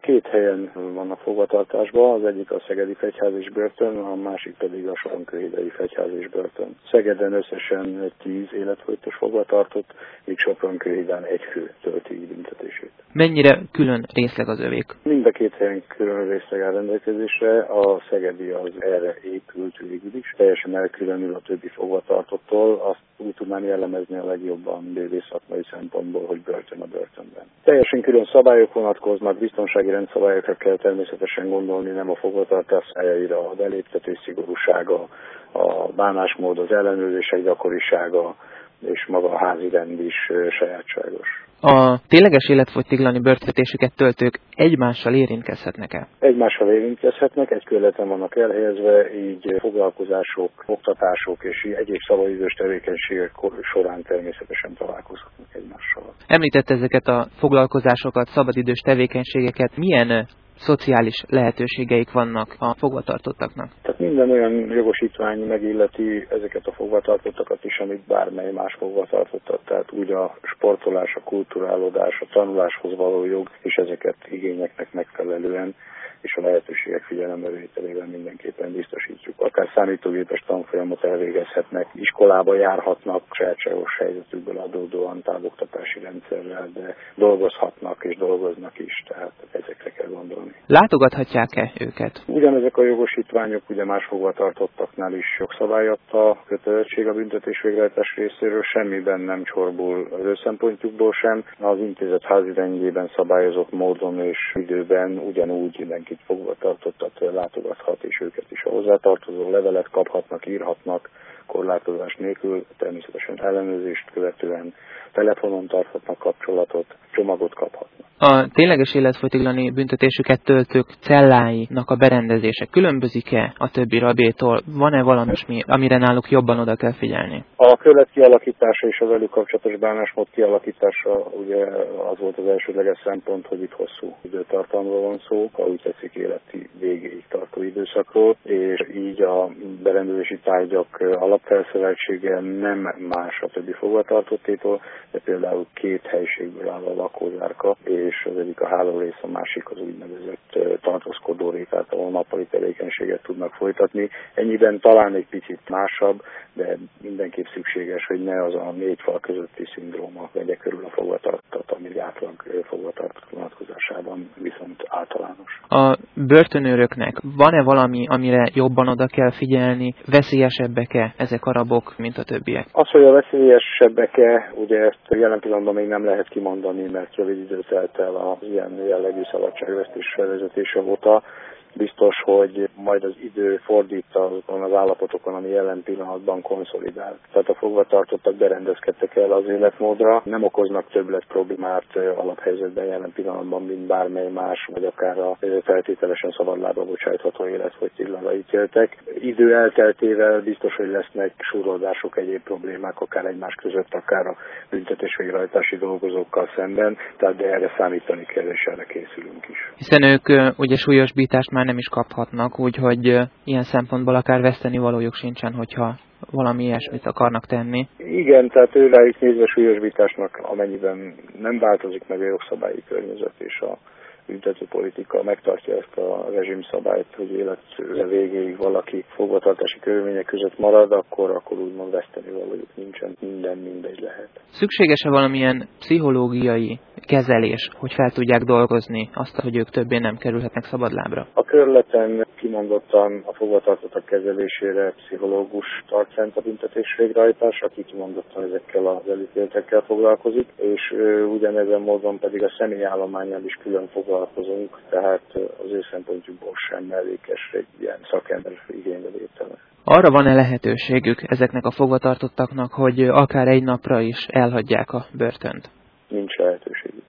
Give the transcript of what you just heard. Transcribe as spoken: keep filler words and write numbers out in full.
Két helyen vannak fogvatartásban, az egyik a Szegedi Fegyház börtön, a másik pedig a Sopronkőhídai Fegyház börtön. Szegeden összesen tíz életfogytos fogvatartott, míg Sopronkőhídán egy fő tölti büntetését. Mennyire külön részleg az övék? Mind a két helyen külön részleg áll rendelkezésre, a szegedi az erre épült végül is, teljesen elkülönül a többi fogvatartottól, azt úgy tudnám jellemezni a legjobban bővészakmai szempontból, hogy börtön a börtönben. Teljesen külön szabályok vonatkoznak, biztonsági rendszabályokra kell természetesen gondolni, nem a fogvatartás helyeire, a beléptetés szigorúsága, a bánásmód, az ellenőrzések gyakorisága és maga a házi rend is sajátságos. A tényleges életfogytiglani börtönvetésüket töltők egymással érintkezhetnek-e? Egymással érintkezhetnek, egy körleten vannak elhelyezve, így foglalkozások, oktatások és egyéb szabadidős tevékenységek során természetesen találkozhatnak egymással. Említette ezeket a foglalkozásokat, szabadidős tevékenységeket. Milyen szociális lehetőségeik vannak a fogvatartottaknak? Tehát minden olyan jogosítvány megilleti ezeket a fogvatartottakat is, amit bármely más fogvatartottat. Tehát úgy a sportolás, a kulturálódás, a tanuláshoz való jog, és ezeket igényeknek megfelelően és a lehetőségek figyelembevételével mindenképpen biztosítjuk. Akár számítógépes tanfolyamot elvégezhetnek, iskolába járhatnak, sajátságos helyzetükből adódóan távoktatási rendszerrel, de dolgozhatnak és dolgoznak is, tehát ezekre kell gondolni. Látogathatják-e őket? Ugyanezek a jogosítványok ugye más fogvatartottaknál is jogszabály adta, kötelezettség a büntetés végrehajtás részéről, semmiben nem csorbul az ő szempontjukból sem. Az intézet házi rendjében szabályozott módon és időben ugyanúgy mindenkit fogvatartottat látogathat, és őket is a hozzátartozó levelet kaphatnak, írhatnak korlátozás nélkül, természetesen ellenőrzést követően telefonon tarthatnak kapcsolatot, csomagot kaphatnak. A tényleges életfogytiglani büntetésüket töltők celláinak a berendezése különbözik-e a többi rabétól? Van-e valami, amire náluk jobban oda kell figyelni? A körlet kialakítása és a velük kapcsolatos bánásmód kialakítása ugye az volt az elsődleges szempont, hogy itt hosszú időtartamról van szó, ha úgy tetszik életi végéig tartó időszakról, és így a berendezési tárgyak alapfelszereltsége nem más a többi fogvatartottétól, de például két helyiségből áll a lakózárka, és az egyik a hálórész, a másik az úgynevezett tartózkodóré, tehát ahol nappali tevékenységet tudnak folytatni. Ennyiben talán egy picit másabb, de mindenképp szükséges, hogy ne az a négy fal közötti szindróma vegye körül a fogvatartat, ami átlag fogvatartott vonatkozásában viszont általános. A börtönőröknek van-e valami, amire jobban oda kell figyelni? Veszélyesebbek-e ezek a rabok, mint a többiek? Az, hogy a veszélyesebbek-e, ugye ezt jelen pillanatban még nem lehet kimondani, mert rövid idő telt el az ilyen jellegű szabadságvesztés felvezetése óta. Biztos, hogy majd az idő fordít azon az állapotokon, ami jelen pillanatban konszolidál. Tehát a fogvatartottak berendezkedtek el az életmódra, nem okoznak többlet problémát alaphelyzetben jelen pillanatban, mint bármely más, vagy akár a feltételesen szabadlábra bocsájtható életfogytiglanra ítéltek. Idő elteltével biztos, hogy lesznek súrlódások, egyéb problémák, akár egymás között, akár a büntetés végrehajtási dolgozókkal szemben, tehát de erre számítani kell, és erre készülünk is. Hiszen ők ugye súlyosbítást már nem is kaphatnak, úgyhogy ilyen szempontból akár veszteni valójuk sincsen, hogyha valami ilyesmit akarnak tenni. Igen, tehát őrájuk nézve súlyosbításnak, amennyiben nem változik meg a jogszabályi környezet és a büntetőpolitika megtartja ezt a rezsimszabályt, hogy élete végéig valaki fogvatartási körülmények között marad, akkor, akkor úgymond veszteni valójuk nincsen, minden mindegy lehet. Szükséges-e valamilyen pszichológiai kezelés, hogy fel tudják dolgozni azt, hogy ők többé nem kerülhetnek szabadlábra? A körleten kimondottan a fogvatartottak kezelésére pszichológus tart fent a büntetés végrehajtás, aki kimondottan ezekkel az elítéltekkel foglalkozik, és ugyanezen módon pedig a személyállománnyal is külön foglalkozunk, tehát az ő szempontjukból sem mellékes egy ilyen szakember igénybevétele. Arra van-e lehetőségük ezeknek a fogvatartottaknak, hogy akár egy napra is elhagyják a börtönt? Nincs lehetőség.